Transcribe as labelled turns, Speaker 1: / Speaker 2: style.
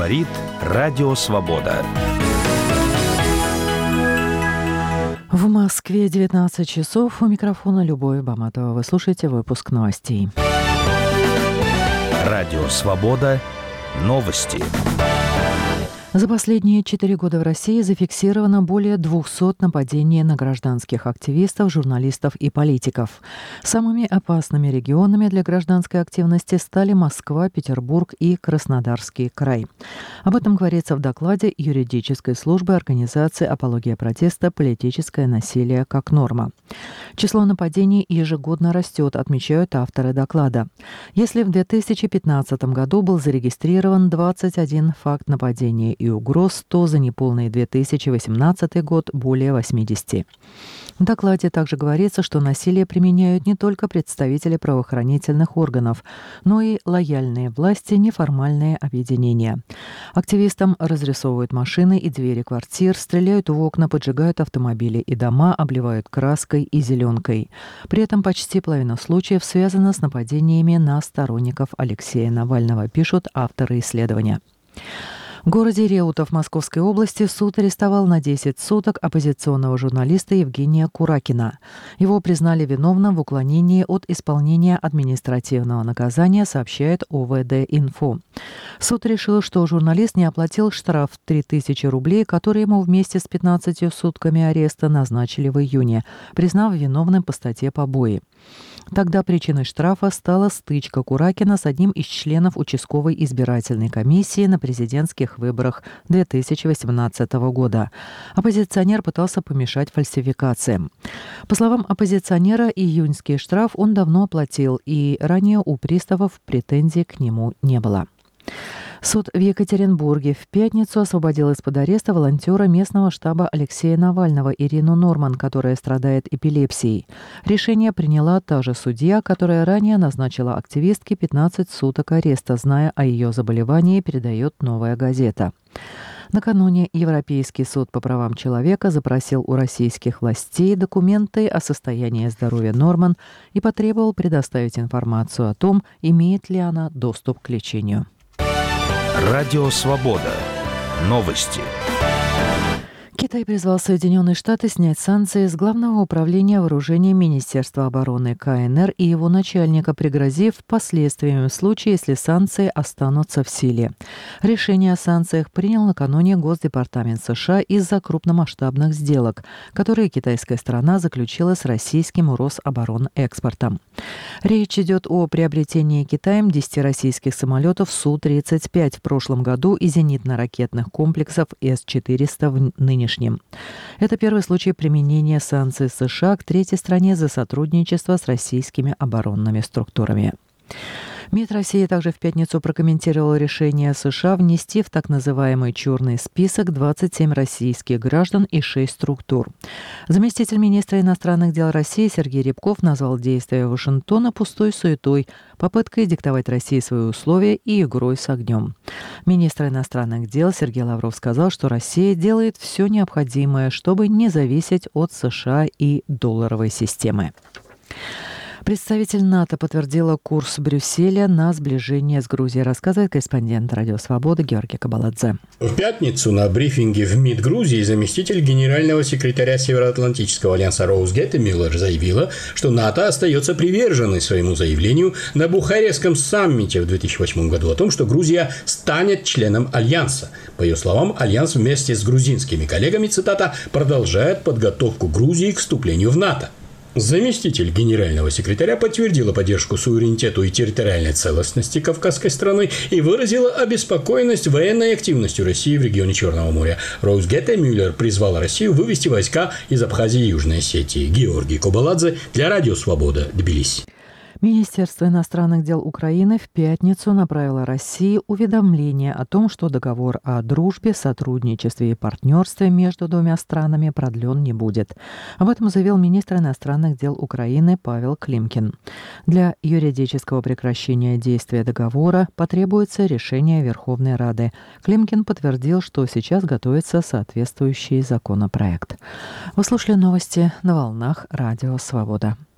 Speaker 1: Говорит Радио Свобода.
Speaker 2: В Москве 19 часов. У микрофона Любовь Баматова. Вы слушаете выпуск новостей.
Speaker 1: Радио Свобода. Новости.
Speaker 2: За последние 4 года в России зафиксировано более 200 нападений на гражданских активистов, журналистов и политиков. Самыми опасными регионами для гражданской активности стали Москва, Петербург и Краснодарский край. Об этом говорится в докладе юридической службы организации «Апология протеста. Политическое насилие как норма». Число нападений ежегодно растет, отмечают авторы доклада. Если в 2015 году был зарегистрирован 21 факт нападения и угроз, то за неполный 2018 год более 80. В докладе также говорится, что насилие применяют не только представители правоохранительных органов, но и лояльные власти, неформальные объединения. Активистам разрисовывают машины и двери квартир, стреляют в окна, поджигают автомобили и дома, обливают краской и зеленкой. При этом почти половина случаев связана с нападениями на сторонников Алексея Навального, пишут авторы исследования. В городе Реутов Московской области суд арестовал на 10 суток оппозиционного журналиста Евгения Куракина. Его признали виновным в уклонении от исполнения административного наказания, сообщает ОВД-Инфо. Суд решил, что журналист не оплатил штраф в 3000 рублей, который ему вместе с 15 сутками ареста назначили в июне, признав виновным по статье «Побои». Тогда причиной штрафа стала стычка Куракина с одним из членов участковой избирательной комиссии на президентских выборах 2018 года. Оппозиционер пытался помешать фальсификациям. По словам оппозиционера, июньский штраф он давно оплатил, и ранее у приставов претензий к нему не было. Суд в Екатеринбурге в пятницу освободил из-под ареста волонтера местного штаба Алексея Навального Ирину Норман, которая страдает эпилепсией. Решение приняла та же судья, которая ранее назначила активистке 15 суток ареста, зная о ее заболевании, передает «Новая газета». Накануне Европейский суд по правам человека запросил у российских властей документы о состоянии здоровья Норман и потребовал предоставить информацию о том, имеет ли она доступ к лечению.
Speaker 1: Радио Свобода. Новости.
Speaker 2: Китай призвал Соединенные Штаты снять санкции с Главного управления вооружения Министерства обороны КНР и его начальника, пригрозив последствиями в случае, если санкции останутся в силе. Решение о санкциях принял накануне Госдепартамент США из-за крупномасштабных сделок, которые китайская сторона заключила с российским Рособоронэкспортом. Речь идет о приобретении Китаем 10 российских самолетов Су-35 в прошлом году и зенитно-ракетных комплексов С-400 в нынешнем. Это первый случай применения санкций США к третьей стране за сотрудничество с российскими оборонными структурами. МИД России также в пятницу прокомментировал решение США внести в так называемый «черный список» 27 российских граждан и 6 структур. Заместитель министра иностранных дел России Сергей Рябков назвал действия Вашингтона пустой суетой, попыткой диктовать России свои условия и игрой с огнем. Министр иностранных дел Сергей Лавров сказал, что Россия делает все необходимое, чтобы не зависеть от США и долларовой системы. Представитель НАТО подтвердила курс Брюсселя на сближение с Грузией, рассказывает корреспондент Радио Свобода Георгий Кабаладзе.
Speaker 3: В пятницу на брифинге в МИД Грузии заместитель генерального секретаря Североатлантического альянса Роуз Геттемюллер заявила, что НАТО остается приверженной своему заявлению на Бухарестском саммите в 2008 году о том, что Грузия станет членом альянса. По ее словам, альянс вместе с грузинскими коллегами, цитата, продолжает подготовку Грузии к вступлению в НАТО. Заместитель генерального секретаря подтвердила поддержку суверенитету и территориальной целостности кавказской страны и выразила обеспокоенность военной активностью России в регионе Черного моря. Роуз Геттемюллер призвала Россию вывести войска из Абхазии и Южной Осетии. Георгий Кабаладзе для Радио Свобода, Тбилиси.
Speaker 2: Министерство иностранных дел Украины в пятницу направило России уведомление о том, что договор о дружбе, сотрудничестве и партнерстве между двумя странами продлен не будет. Об этом заявил министр иностранных дел Украины Павел Климкин. Для юридического прекращения действия договора потребуется решение Верховной Рады. Климкин подтвердил, что сейчас готовится соответствующий законопроект. Вы слушали новости на волнах Радио Свобода.